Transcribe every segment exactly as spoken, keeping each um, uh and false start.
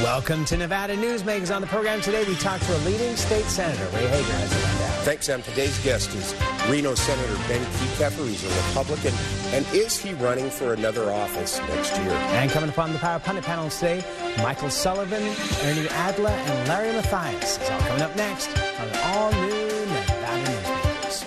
Welcome to Nevada Newsmakers. On the program today, we talk to a leading state senator. Ray Hager has the rundown. Thanks, Sam. Today's guest is Reno Senator Ben Kieckhaefer. He's a Republican. And is he running for another office next year? And coming up on the Power Pundit panel today, Michael Sullivan, Ernie Adler, and Larry Mathias. It's all coming up next on the all-new Nevada Newsmakers.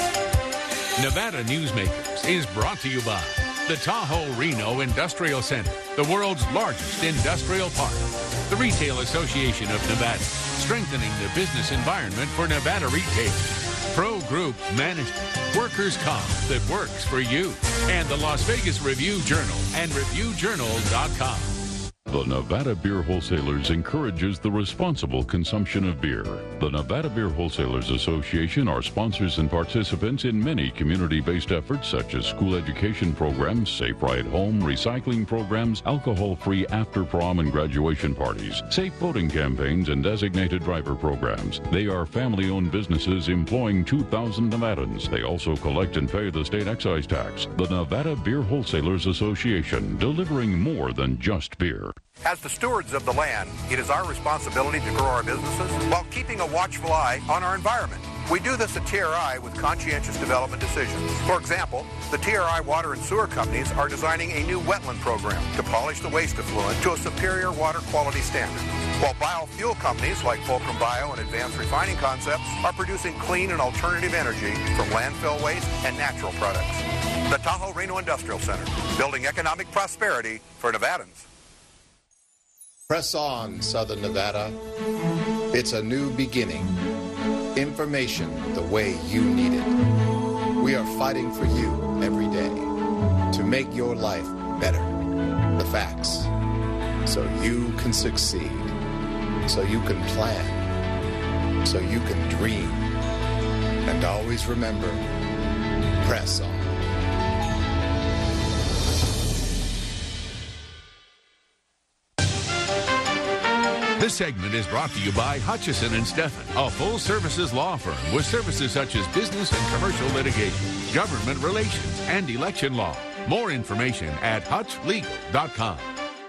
Nevada Newsmakers is brought to you by the Tahoe Reno Industrial Center, the world's largest industrial park. The Retail Association of Nevada, strengthening the business environment for Nevada retailers. Pro Group Management, workers' comp that works for you. And the Las Vegas Review-Journal and Review Journal dot com. The Nevada Beer Wholesalers encourages the responsible consumption of beer. The Nevada Beer Wholesalers Association are sponsors and participants in many community-based efforts such as school education programs, safe ride home, recycling programs, alcohol-free after-prom and graduation parties, safe voting campaigns, and designated driver programs. They are family-owned businesses employing two thousand Nevadans. They also collect and pay the state excise tax. The Nevada Beer Wholesalers Association, delivering more than just beer. As the stewards of the land, it is our responsibility to grow our businesses while keeping a watchful eye on our environment. We do this at T R I with conscientious development decisions. For example, the T R I water and sewer companies are designing a new wetland program to polish the waste effluent to a superior water quality standard, while biofuel companies like Fulcrum Bio and Advanced Refining Concepts are producing clean and alternative energy from landfill waste and natural products. The Tahoe Reno Industrial Center, building economic prosperity for Nevadans. Press on, Southern Nevada. It's a new beginning. Information the way you need it. We are fighting for you every day to make your life better. The facts. So you can succeed. So you can plan. So you can dream. And always remember, press on. This segment is brought to you by Hutchison and Stephan, a full-services law firm with services such as business and commercial litigation, government relations, and election law. More information at hutch legal dot com.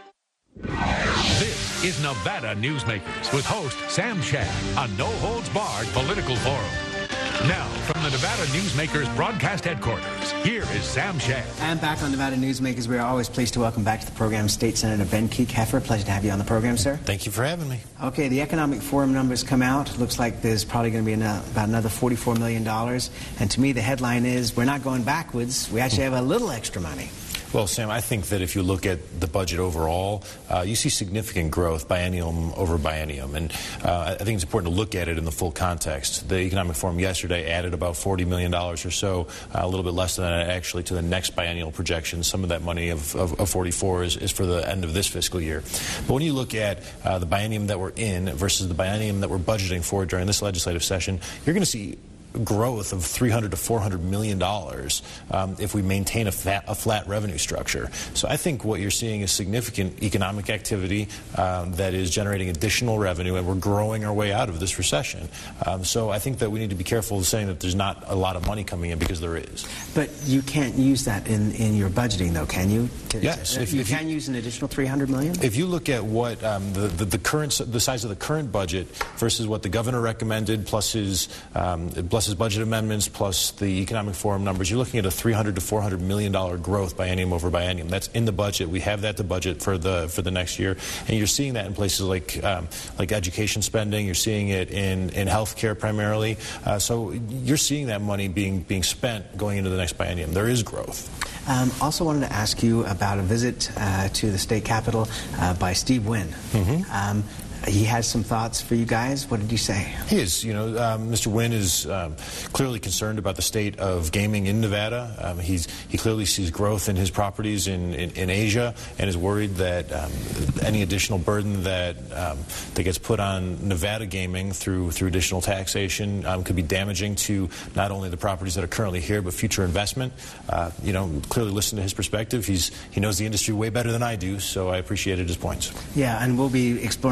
This is Nevada Newsmakers with host Sam Shad, a no-holds-barred political forum. Now, from the Nevada Newsmakers broadcast headquarters, here is Sam Shad. And back on Nevada Newsmakers, we are always pleased to welcome back to the program State Senator Ben Kieckhaefer. Pleasure to have you on the program, sir. Thank you for having me. Okay, the Economic Forum numbers come out. Looks like there's probably going to be an, uh, about another forty-four million dollars. And to me, the headline is, we're not going backwards. We actually have a little extra money. Well, Sam, I think that if you look at the budget overall, uh, you see significant growth biennium over biennium. And uh, I think it's important to look at it in the full context. The Economic Forum yesterday added about forty million dollars or so, uh, a little bit less than that actually to the next biennial projection. Some of that money of, of, of forty-four is, is for the end of this fiscal year. But when you look at uh, the biennium that we're in versus the biennium that we're budgeting for during this legislative session, you're going to see growth of three hundred to four hundred million dollars um, if we maintain a, fat, a flat revenue structure. So I think what you're seeing is significant economic activity um, that is generating additional revenue, and we're growing our way out of this recession. Um, so I think that we need to be careful of saying that there's not a lot of money coming in, because there is. But you can't use that in, in your budgeting, though, can you? Yes. If you, if you can use an additional three hundred million dollars? If you look at what um, the, the, the current, the size of the current budget versus what the governor recommended, plus his um, plus his budget amendments, plus the Economic Forum numbers, you're looking at a three hundred to four hundred million dollar growth biennium over biennium. That's in the budget. We have that to budget for the for the next year, and you're seeing that in places like um, like education spending. You're seeing it in in healthcare primarily. Uh, so you're seeing that money being being spent going into the next biennium. There is growth. Um, also wanted to ask you about a visit uh, to the state capitol uh, by Steve Wynn. Mm-hmm. um, He has some thoughts for you guys. What did he say? He is. You know, um, Mister Wynn is um, clearly concerned about the state of gaming in Nevada. Um, he's he clearly sees growth in his properties in, in, in Asia, and is worried that um, any additional burden that um, that gets put on Nevada gaming through through additional taxation um, could be damaging to not only the properties that are currently here, but future investment. Uh, you know, clearly listen to his perspective. He's he knows the industry way better than I do, so I appreciated his points. Yeah, and we'll be exploring those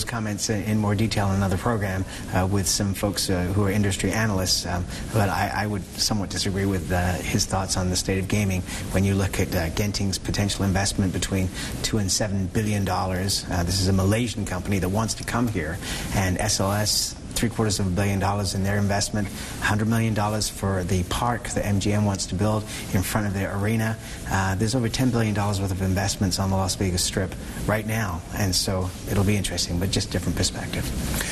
comments in, in more detail in another program uh, with some folks uh, who are industry analysts, um, but I, I would somewhat disagree with uh, his thoughts on the state of gaming. When you look at uh, Genting's potential investment between two and seven billion dollars, uh, this is a Malaysian company that wants to come here, and S L S, three quarters of a billion dollars in their investment, one hundred million dollars for the park that M G M wants to build in front of their arena. Uh, there's over ten billion dollars worth of investments on the Las Vegas Strip right now, and so it'll be interesting, but just different perspective.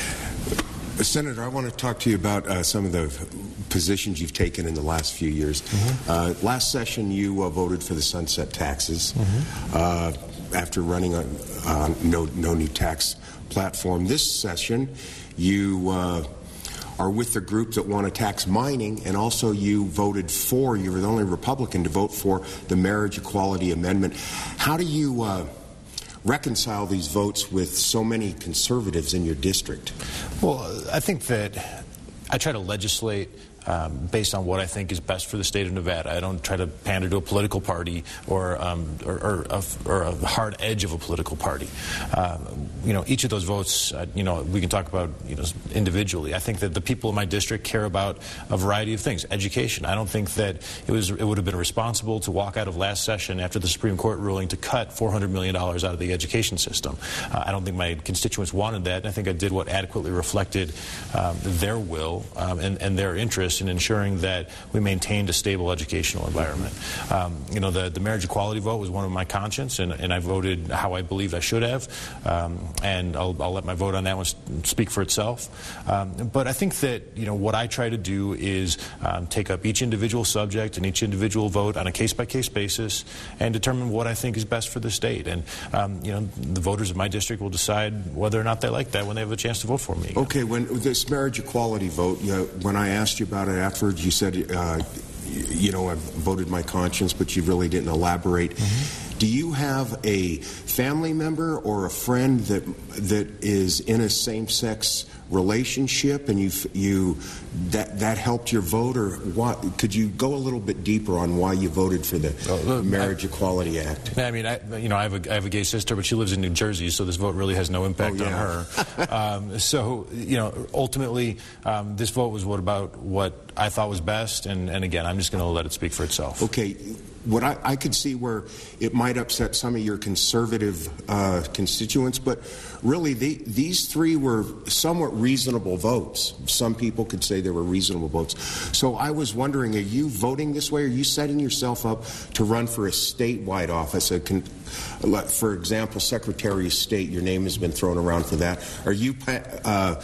Senator, I want to talk to you about uh, some of the positions you've taken in the last few years. Mm-hmm. uh, last session, you uh, voted for the sunset taxes mm-hmm. uh, after running a uh, no, no new tax platform. This session, you uh, are with the group that want to tax mining, and also you voted for, you were the only Republican to vote for the Marriage Equality Amendment. How do you uh, reconcile these votes with so many conservatives in your district? Well, I think that I try to legislate Um, based on what I think is best for the state of Nevada. I don't try to pander to a political party or um, or, or, a, or a hard edge of a political party. Um, you know, each of those votes, uh, you know, we can talk about you know individually. I think that the people in my district care about a variety of things. Education. I don't think that it was it would have been responsible to walk out of last session after the Supreme Court ruling to cut four hundred million dollars out of the education system. Uh, I don't think my constituents wanted that, and I think I did what adequately reflected um, their will um, and, and their interest in ensuring that we maintained a stable educational environment. Um, you know, the, the marriage equality vote was one of my conscience, and, and I voted how I believed I should have, um, and I'll, I'll let my vote on that one speak for itself. Um, but I think that, you know, what I try to do is um, take up each individual subject and each individual vote on a case-by-case basis and determine what I think is best for the state. And, um, you know, the voters of my district will decide whether or not they like that when they have a chance to vote for me again. Okay, when this marriage equality vote, you know, when I asked you about it afterwards, you said, uh, you know, I voted my conscience, but you really didn't elaborate. Mm-hmm. Do you have a family member or a friend that that is in a same-sex relationship, and you you that that helped your vote, or what? Could you go a little bit deeper on why you voted for the uh, Marriage I, Equality Act? I mean, I, you know, I have a I have a gay sister, but she lives in New Jersey, so this vote really has no impact oh, yeah. on her. um, so, you know, ultimately, um, this vote was what about what I thought was best, and and again, I'm just going to let it speak for itself. Okay. What I, I could see where it might upset some of your conservative uh, constituents, but really the, these three were somewhat reasonable votes. Some people could say they were reasonable votes. So I was wondering, are you voting this way? Are you setting yourself up to run for a statewide office? A con- for example, Secretary of State, your name has been thrown around for that. Are you uh,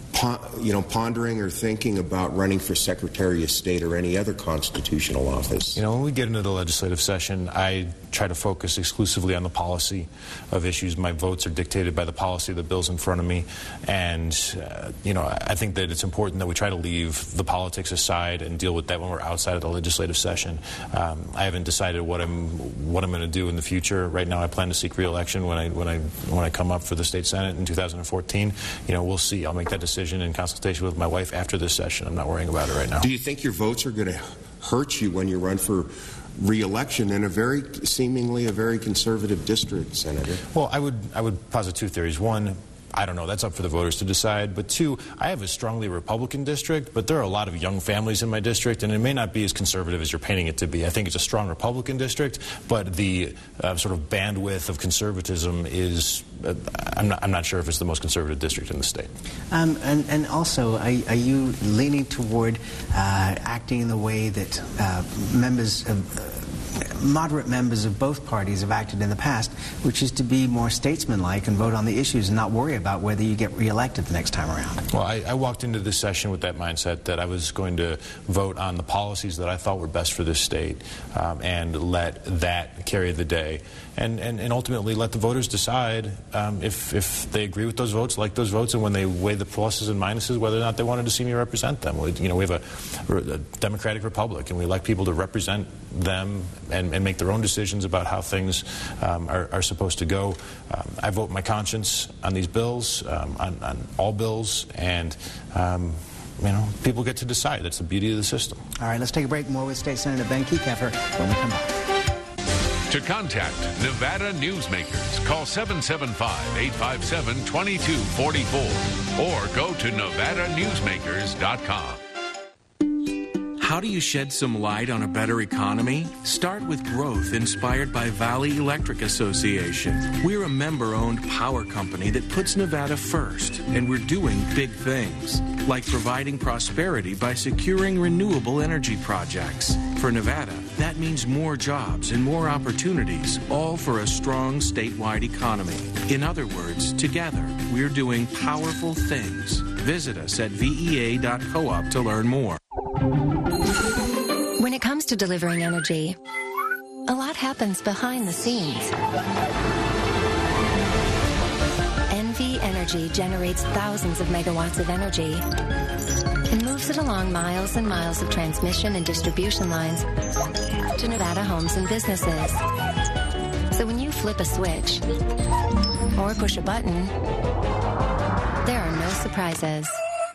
you know, pondering or thinking about running for Secretary of State or any other constitutional office? You know, when we get into the legislative session, I try to focus exclusively on the policy of issues. My votes are dictated by the policy of the bills in front of me, and uh, you know, I think that it's important that we try to leave the politics aside and deal with that when we're outside of the legislative session. Um, I haven't decided what I'm what I'm going to do in the future. Right now, I plan to seek re-election when I when I when I come up for the state senate in two thousand fourteen. You know, we'll see. I'll make that decision in consultation with my wife after this session. I'm not worrying about it right now. Do you think your votes are going to hurt you when you run for re-election in a very seemingly a very conservative district, Senator? Well, I would I would posit two theories. One, I don't know. That's up for the voters to decide. But two, I have a strongly Republican district, but there are a lot of young families in my district, and it may not be as conservative as you're painting it to be. I think it's a strong Republican district, but the uh, sort of bandwidth of conservatism is, uh, I'm, not, I'm not sure if it's the most conservative district in the state. Um, and, and also, are, are you leaning toward uh, acting in the way that uh, members of... Uh, moderate members of both parties have acted in the past, which is to be more statesmanlike and vote on the issues and not worry about whether you get reelected the next time around? Well, I, I walked into this session with that mindset that I was going to vote on the policies that I thought were best for this state um, and let that carry the day. And, and, and ultimately let the voters decide um, if, if they agree with those votes, like those votes, and when they weigh the pluses and minuses, whether or not they wanted to see me represent them. We, you know, we have a, a democratic republic, and we elect people to represent them and, and make their own decisions about how things um, are, are supposed to go. Um, I vote my conscience on these bills, um, on, on all bills, and um, you know, people get to decide. That's the beauty of the system. All right, let's take a break. More with State Senator Ben Kieckhaefer when we come back. To contact Nevada Newsmakers, call seven seven five, eight five seven, two two four four or go to nevada newsmakers dot com. How do you shed some light on a better economy? Start with growth inspired by Valley Electric Association. We're a member-owned power company that puts Nevada first, and we're doing big things, like providing prosperity by securing renewable energy projects. For Nevada, that means more jobs and more opportunities, all for a strong statewide economy. In other words, together, we're doing powerful things. Visit us at V E A dot coop to learn more. When it comes to delivering energy, a lot happens behind the scenes. N V Energy generates thousands of megawatts of energy and moves it along miles and miles of transmission and distribution lines to Nevada homes and businesses. So when you flip a switch or push a button, there are no surprises.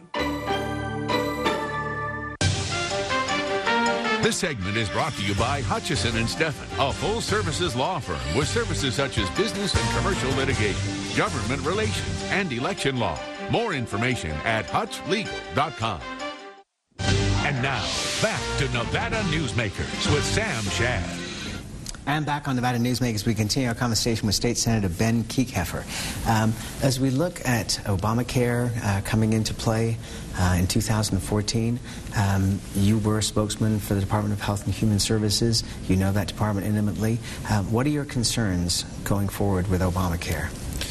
This segment is brought to you by Hutchison and Stephan, a full-services law firm with services such as business and commercial litigation, government relations, and election law. More information at hutch legal dot com. And now, back to Nevada Newsmakers with Sam Shad. And back on Nevada Newsmakers, we continue our conversation with State Senator Ben Kiekhaefer. Um, as we look at Obamacare uh, coming into play uh, in two thousand fourteen, um, you were a spokesman for the Department of Health and Human Services. You know that department intimately. Uh, what are your concerns going forward with Obamacare?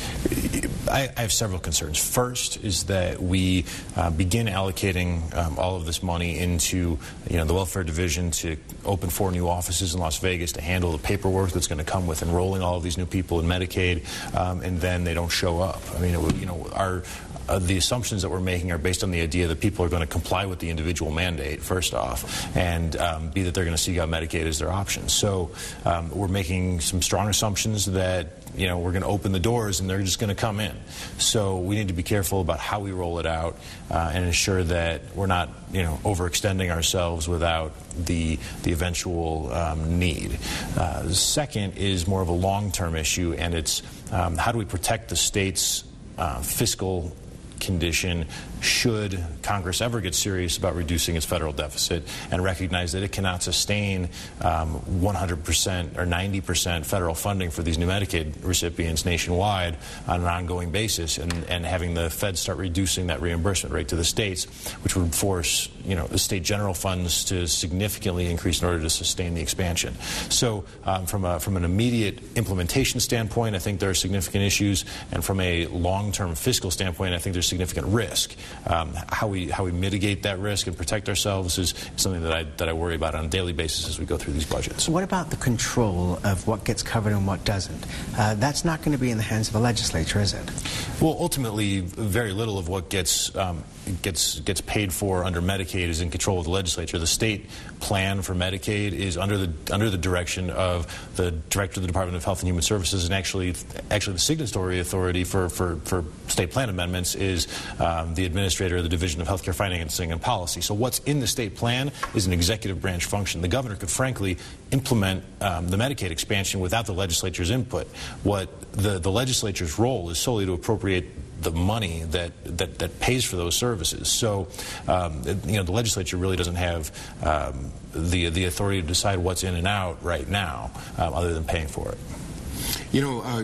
I, I have several concerns. First is that we uh, begin allocating um, all of this money into, you know, the welfare division to open four new offices in Las Vegas to handle the paperwork that's going to come with enrolling all of these new people in Medicaid, um, and then they don't show up. I mean, it, you know, our Uh, the assumptions that we're making are based on the idea that people are going to comply with the individual mandate, first off, and um, B, that they're going to seek out Medicaid as their option. So um, we're making some strong assumptions that, you know, we're going to open the doors and they're just going to come in. So we need to be careful about how we roll it out uh, and ensure that we're not, you know, overextending ourselves without the, the eventual um, need. Uh, second is more of a long-term issue, and it's um, how do we protect the state's uh, fiscal condition should Congress ever get serious about reducing its federal deficit and recognize that it cannot sustain um, one hundred percent or ninety percent federal funding for these new Medicaid recipients nationwide on an ongoing basis, and, and having the feds start reducing that reimbursement rate to the states, which would force, you know, the state general funds to significantly increase in order to sustain the expansion. So um, from, a, from an immediate implementation standpoint, I think there are significant issues, and from a long-term fiscal standpoint, I think there's significant risk. Um, how we how we mitigate that risk and protect ourselves is something that I that I worry about on a daily basis as we go through these budgets. What about the control of what gets covered and what doesn't? Uh, that's not going to be in the hands of the legislature, is it? Well, ultimately, very little of what gets um, gets gets paid for under Medicaid is in control of the legislature. The state plan for Medicaid is under the under the direction of the director of the Department of Health and Human Services, and actually actually the signatory authority for for, for state plan amendments is um, the administrator of the Division of Healthcare Financing and Policy. So what's in the state plan is an executive branch function. The governor could frankly implement um, the Medicaid expansion without the legislature's input. What the, the legislature's role is solely to appropriate the money that, that, that pays for those services. So, um, you know, the legislature really doesn't have um, the, the authority to decide what's in and out right now, um, other than paying for it. You know, uh,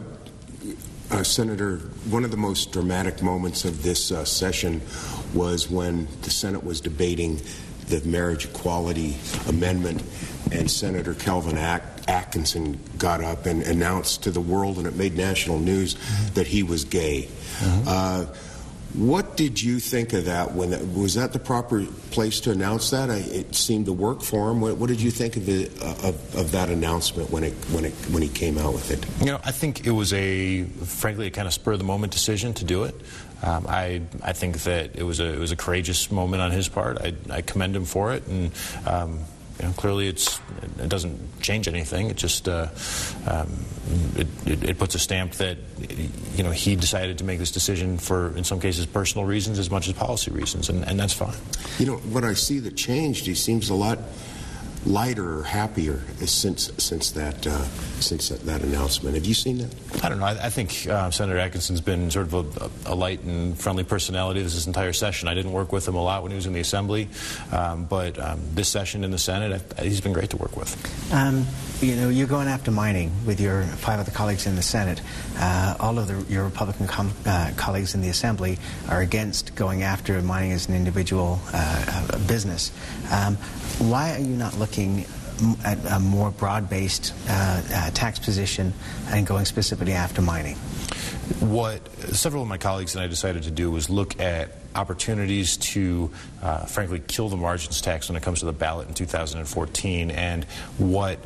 uh, Senator, one of the most dramatic moments of this uh, session was when the Senate was debating the marriage equality amendment, and Senator Kelvin Atkinson got up and announced to the world, and it made national news, mm-hmm. that he was gay. Mm-hmm. uh, what did you think of that? When that, was that the proper place to announce that? I, it seemed to work for him. What, what did you think of, the, uh, of, of that announcement when it when it when he came out with it? You know, I think it was a, frankly, a kind of spur of the moment decision to do it. Um, I I think that it was a it was a courageous moment on his part. I, I commend him for it, and um, you know, clearly it's it doesn't change anything. It just uh, um, it, it, it puts a stamp that, you know, he decided to make this decision for, in some cases, personal reasons as much as policy reasons, and, and that's fine. You know, what I see that changed, he seems a lot lighter or happier since since that uh, since that, that announcement. Have you seen that? I don't know. I, I think uh, Senator Atkinson's been sort of a, a light and friendly personality this entire session. I didn't work with him a lot when he was in the Assembly, um, but um, this session in the Senate, I, he's been great to work with. Um, you know, you're going after mining with your five other colleagues in the Senate. Uh, all of the, your Republican com uh, colleagues in the Assembly are against going after mining as an individual uh, uh, business. Um, why are you not looking at a more broad-based uh, uh, tax position and going specifically after mining? What several of my colleagues and I decided to do was look at opportunities to, uh, frankly, kill the margins tax when it comes to the ballot in two thousand fourteen. And what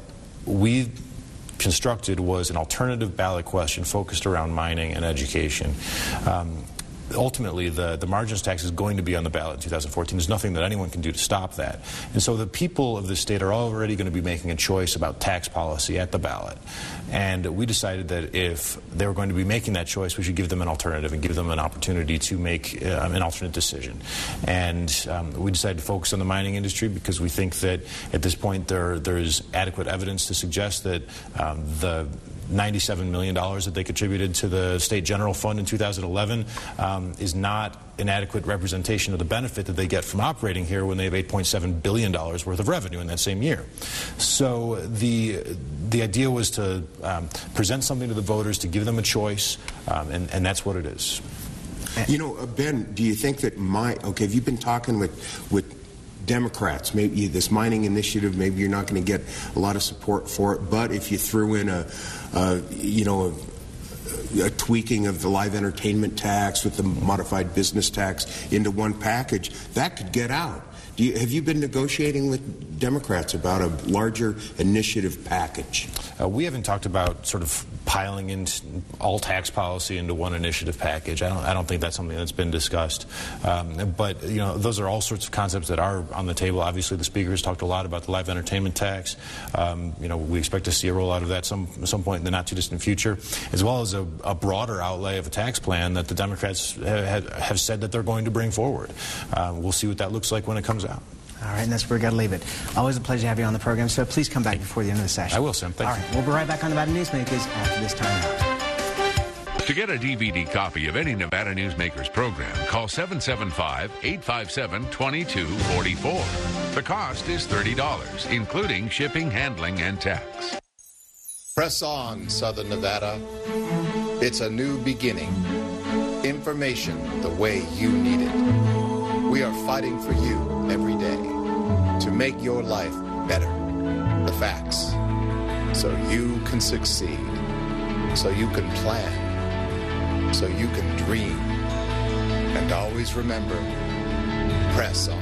we constructed was an alternative ballot question focused around mining and education. Um, Ultimately, the, the margins tax is going to be on the ballot in two thousand fourteen. There's nothing that anyone can do to stop that. And so the people of the state are already going to be making a choice about tax policy at the ballot. And we decided that if they were going to be making that choice, we should give them an alternative and give them an opportunity to make uh, an alternate decision. And um, we decided to focus on the mining industry because we think that at this point there there's adequate evidence to suggest that um, the ninety-seven million dollars that they contributed to the State General Fund in two thousand eleven um, is not an adequate representation of the benefit that they get from operating here when they have eight point seven billion dollars worth of revenue in that same year. So the the idea was to um, present something to the voters, to give them a choice, um, and, and that's what it is. You know, uh, Ben, do you think that my, okay, have you been talking with, with Democrats, maybe this mining initiative, maybe you're not going to get a lot of support for it, but if you threw in a, a you know, a, a tweaking of the live entertainment tax with the modified business tax into one package, that could get out. Do you, have you been negotiating with Democrats about a larger initiative package? Uh, we haven't talked about sort of piling in all tax policy into one initiative package. I don't, I don't think that's something that's been discussed. Um, but, you know, those are all sorts of concepts that are on the table. Obviously, the Speaker has talked a lot about the live entertainment tax. Um, you know, we expect to see a rollout of that some some point in the not-too-distant future, as well as a, a broader outlay of a tax plan that the Democrats have, have said that they're going to bring forward. Uh, we'll see what that looks like when it comes out. All right, and that's where we've got to leave it. Always a pleasure to have you on the program, so please come back before the end of the session. I will, Sam. Thank All you. right, we'll be right back on Nevada Newsmakers after this time out. To get a D V D copy of any Nevada Newsmakers program, call seven seven five, eight five seven, two two four four. The cost is thirty dollars, including shipping, handling, and tax. Press on, Southern Nevada. It's a new beginning. Information the way you need it. We are fighting for you every day to make your life better. The facts. So you can succeed. So you can plan. So you can dream. And always remember, press on.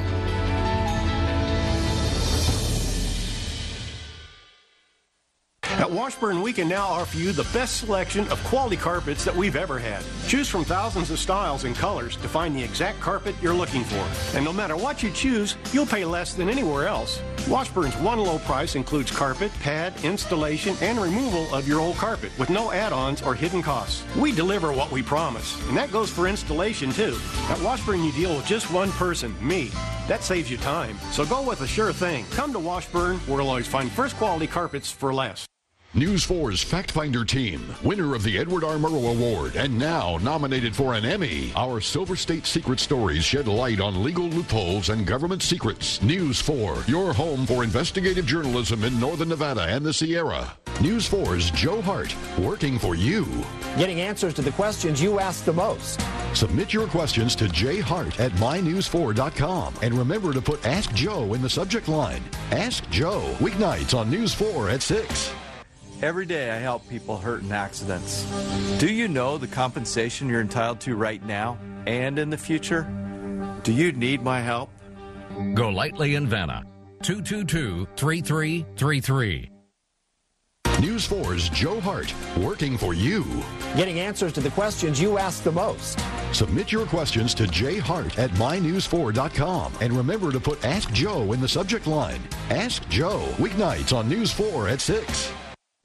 At Washburn, we can now offer you the best selection of quality carpets that we've ever had. Choose from thousands of styles and colors to find the exact carpet you're looking for. And no matter what you choose, you'll pay less than anywhere else. Washburn's one low price includes carpet, pad, installation, and removal of your old carpet with no add-ons or hidden costs. We deliver what we promise, and that goes for installation too. At Washburn, you deal with just one person, me. That saves you time. So go with a sure thing. Come to Washburn, where you'll always find first quality carpets for less. News four's Fact Finder team, winner of the Edward R. Murrow Award and now nominated for an Emmy. Our Silver State Secret Stories shed light on legal loopholes and government secrets. News four, your home for investigative journalism in Northern Nevada and the Sierra. News four's Joe Hart, working for you. Getting answers to the questions you ask the most. Submit your questions to j hart at my news four dot com. And remember to put Ask Joe in the subject line. Ask Joe, weeknights on News four at six. Every day I help people hurt in accidents. Do you know the compensation you're entitled to right now and in the future? Do you need my help? Go lightly in Vanna. two two two, three three three three. News four's Joe Hart, working for you. Getting answers to the questions you ask the most. Submit your questions to j hart at my news four dot com. And remember to put Ask Joe in the subject line. Ask Joe, weeknights on News four at six.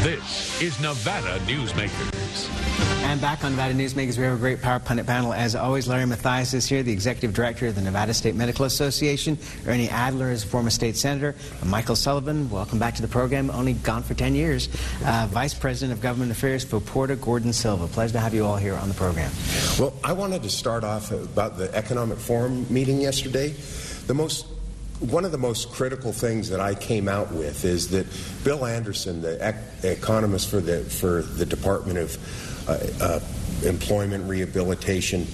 This is Nevada Newsmakers. And back on Nevada Newsmakers, we have a great Power Pundit panel. As always, Larry Mathias is here, the Executive Director of the Nevada State Medical Association. Ernie Adler is a former state senator. And Michael Sullivan, welcome back to the program, only gone for ten years. Uh, Vice President of Government Affairs for Porter Gordon Silva. Pleasure to have you all here on the program. Well, I wanted to start off about the Economic Forum meeting yesterday. The most One of the most critical things that I came out with is that Bill Anderson, the ec economist for the for the Department of uh, uh, Employment Rehabilitation,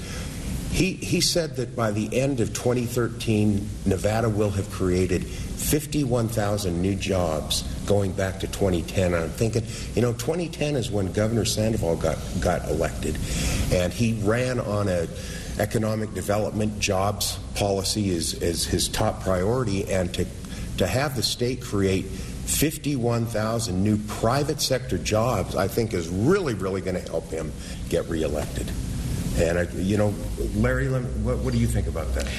he he said that by the end of twenty thirteen, Nevada will have created fifty-one thousand new jobs going back to twenty ten. And I'm thinking, you know, twenty ten is when Governor Sandoval got got elected, and he ran on a economic development jobs policy is, is his top priority, and to to have the state create fifty-one thousand new private sector jobs, I think is really, really going to help him get reelected. And, I, you know, Larry, what, what do you think about that?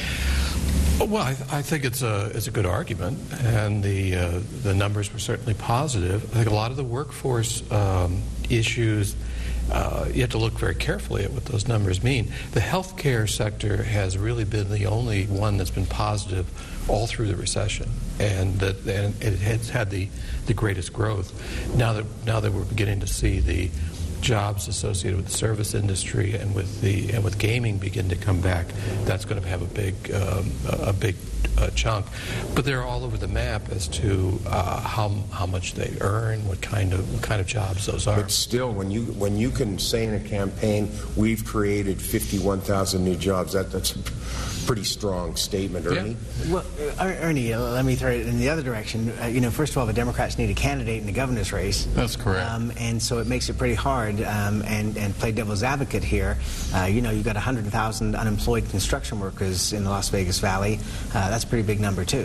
Well, I, th I think it's a it's a good argument, and the uh, the numbers were certainly positive. I think a lot of the workforce um, issues, uh, you have to look very carefully at what those numbers mean. The healthcare sector has really been the only one that's been positive all through the recession, and that and it has had the the greatest growth. Now that now that we're beginning to see the jobs associated with the service industry and with the and with gaming begin to come back, that's going to have a big um, a big uh, chunk. But they're all over the map as to uh, how how much they earn, what kind of what kind of jobs those are. But still, when you when you can say in a campaign, we've created fifty-one thousand new jobs, that that's a pretty strong statement, Ernie. Yeah. Well, uh, Ernie, uh, let me throw it in the other direction. Uh, you know, first of all, the Democrats need a candidate in the governor's race. That's correct. Um, and so it makes it pretty hard. Um, and, and play devil's advocate here. Uh, you know, you've got one hundred thousand unemployed construction workers in the Las Vegas Valley. Uh, that's a pretty big number, too.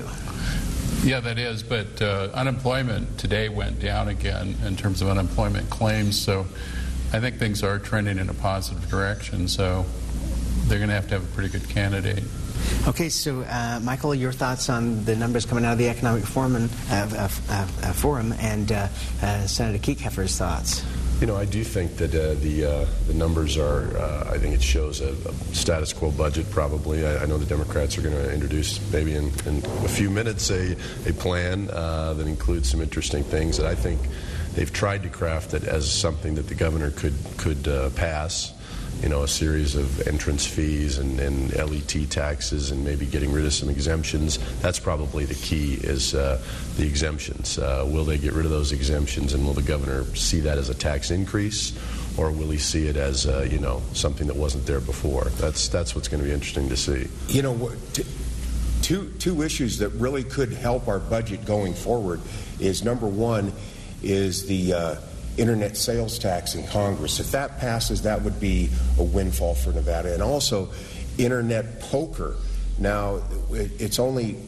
Yeah, that is. But uh, unemployment today went down again in terms of unemployment claims. So I think things are trending in a positive direction. So they're going to have to have a pretty good candidate. Okay, so uh, Michael, your thoughts on the numbers coming out of the Economic Forum and, uh, uh, uh, Forum, and uh, uh, Senator Kiekhaefer's thoughts? You know, I do think that uh, the uh, the numbers are. Uh, I think it shows a, a status quo budget. Probably, I, I know the Democrats are going to introduce maybe in, in a few minutes a a plan uh, that includes some interesting things that I think they've tried to craft it as something that the governor could could uh, pass. You know, a series of entrance fees and, and L E T taxes, and maybe getting rid of some exemptions. That's probably the key, is uh, the exemptions. Uh, will they get rid of those exemptions, and will the governor see that as a tax increase, or will he see it as, uh, you know, something that wasn't there before? That's, that's what's going to be interesting to see. You know, what, two, two issues that really could help our budget going forward is, number one, is the uh, internet sales tax in Congress. If that passes, that would be a windfall for Nevada. And also, internet poker. Now, it's only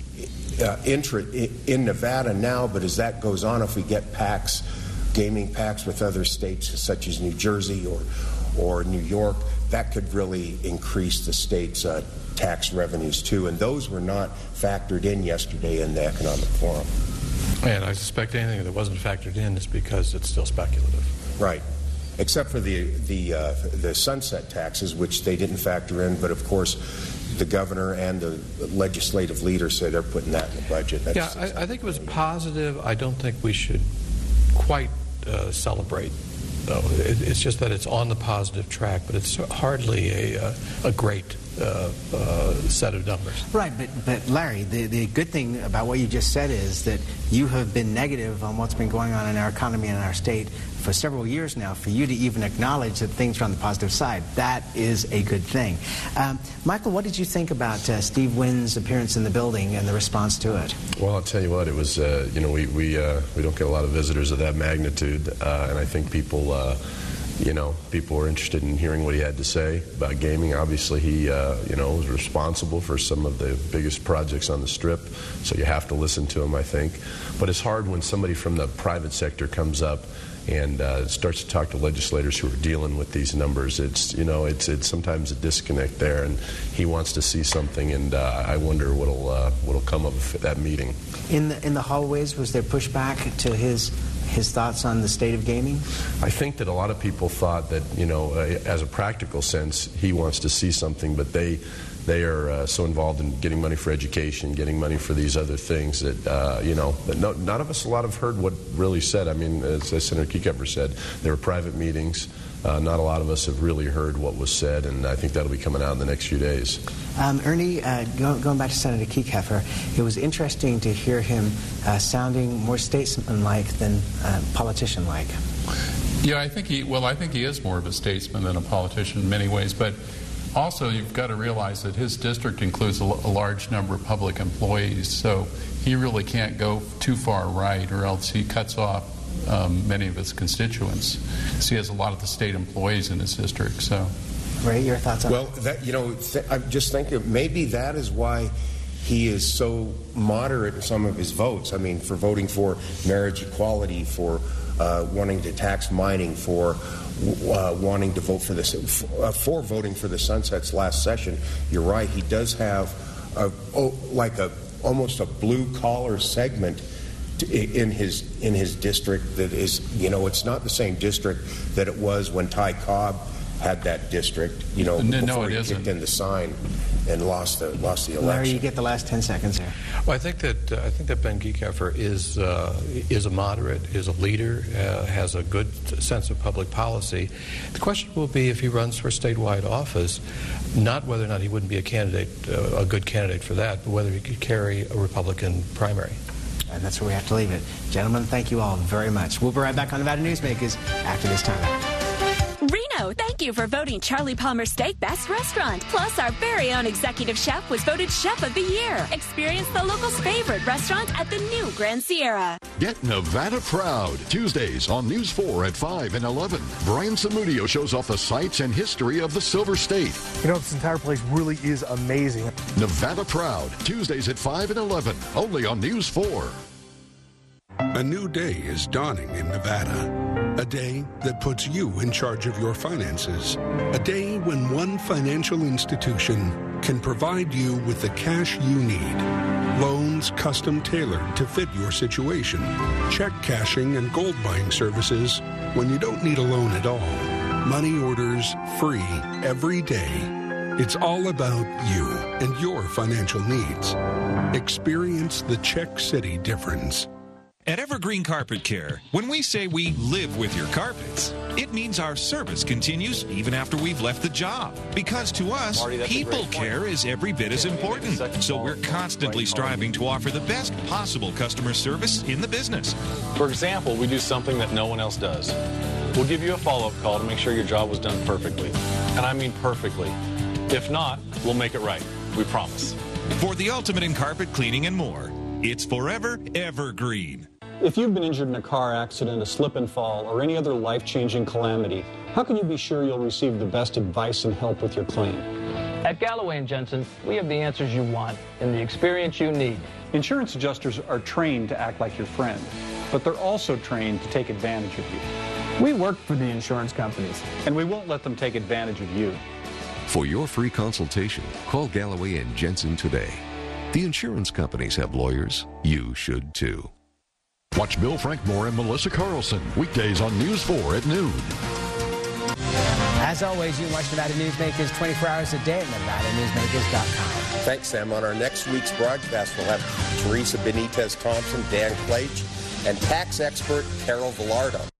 uh, in Nevada now, but as that goes on, if we get pacts, gaming pacts with other states such as New Jersey or, or New York, that could really increase the state's uh, tax revenues too. And those were not factored in yesterday in the Economic Forum. And I suspect anything that wasn't factored in is because it's still speculative. Right. Except for the the uh, the sunset taxes, which they didn't factor in, but of course the governor and the legislative leader say they're putting that in the budget. That's, yeah, I, I think it was positive. I don't think we should quite uh, celebrate, though. It, it's just that it's on the positive track, but it's hardly a, uh, a great Uh, uh, set of numbers. Right, but, but Larry, the, the good thing about what you just said is that you have been negative on what's been going on in our economy and our state for several years now. For you to even acknowledge that things are on the positive side, that is a good thing. Um, Michael, what did you think about uh, Steve Wynn's appearance in the building and the response to it? Well, I'll tell you what, it was, uh, you know, we, we, uh, we don't get a lot of visitors of that magnitude, uh, and I think people uh, You know, people were interested in hearing what he had to say about gaming. Obviously, he, uh, you know, was responsible for some of the biggest projects on the Strip, so you have to listen to him, I think. But it's hard when somebody from the private sector comes up and uh, starts to talk to legislators who are dealing with these numbers. It's, you know, it's, it's sometimes a disconnect there, and he wants to see something, and uh, I wonder what'll uh, what'll come of that meeting. In the in the hallways, was there pushback to his his thoughts on the state of gaming? I think that a lot of people thought that, you know, uh, as a practical sense, he wants to see something, but they they are uh, so involved in getting money for education, getting money for these other things that, uh, you know, that no, none of us a lot have heard what really said. I mean, as, as Senator Kieckhefer said, there were private meetings. Uh, not a lot of us have really heard what was said, and I think that'll be coming out in the next few days. Um, Ernie, uh, go, going back to Senator Kieckhefer, it was interesting to hear him uh, sounding more statesman-like than uh, politician-like. Yeah, I think he, well, I think he is more of a statesman than a politician in many ways, but also you've got to realize that his district includes a, a large number of public employees, so he really can't go too far right, or else he cuts off Um, many of his constituents. So he has a lot of the state employees in his district. So, Ray, your thoughts on well, that? that you know, th- I'm just thinking maybe that is why he is so moderate in some of his votes. I mean, for voting for marriage equality, for uh, wanting to tax mining, for uh, wanting to vote for this, uh, for voting for the sunsets last session. You're right. He does have a, oh, like a almost a blue collar segment in his in his district that is, you know, it's not the same district that it was when Ty Cobb had that district, you know, no, before no, he isn't. kicked in the sign and lost the lost the election. Larry, you get the last ten seconds here. Well, I think that uh, I think that Ben Kieckhefer is uh, is a moderate, is a leader, uh, has a good sense of public policy. The question will be if he runs for statewide office, not whether or not he wouldn't be a candidate, uh, a good candidate for that, but whether he could carry a Republican primary. And that's where we have to leave it. Gentlemen, thank you all very much. We'll be right back on Nevada Newsmakers after this time out. Reno, thank you for voting Charlie Palmer Steak Best Restaurant. Plus, our very own executive chef was voted Chef of the Year. Experience the locals' favorite restaurant at the new Grand Sierra. Get Nevada proud. Tuesdays on News four at five and eleven. Brian Samudio shows off the sights and history of the Silver State. You know, this entire place really is amazing. Nevada proud. Tuesdays at five and eleven. Only on News four. A new day is dawning in Nevada. A day that puts you in charge of your finances. A day when one financial institution can provide you with the cash you need. Loans custom tailored to fit your situation. Check cashing and gold buying services when you don't need a loan at all. Money orders free every day. It's all about you and your financial needs. Experience the Czech City difference. At Evergreen Carpet Care, when we say we live with your carpets, it means our service continues even after we've left the job. Because to us, Marty, people care is every bit as important. So we're constantly striving to offer the best possible customer service in the business. For example, we do something that no one else does. We'll give you a follow-up call to make sure your job was done perfectly. And I mean perfectly. If not, we'll make it right. We promise. For the ultimate in carpet cleaning and more, it's forever Evergreen. If you've been injured in a car accident, a slip and fall, or any other life-changing calamity, how can you be sure you'll receive the best advice and help with your claim? At Galloway and Jensen, we have the answers you want and the experience you need. Insurance adjusters are trained to act like your friend, but they're also trained to take advantage of you. We work for the insurance companies, and we won't let them take advantage of you. For your free consultation, call Galloway and Jensen today. The insurance companies have lawyers. You should too. Watch Bill Frankmore and Melissa Carlson weekdays on News four at noon. As always, you can watch Nevada Newsmakers twenty-four hours a day at Nevada Newsmakers dot com. Thanks, Sam. On our next week's broadcast, we'll have Teresa Benitez Thompson, Dan Clage, and tax expert Carol Villardo.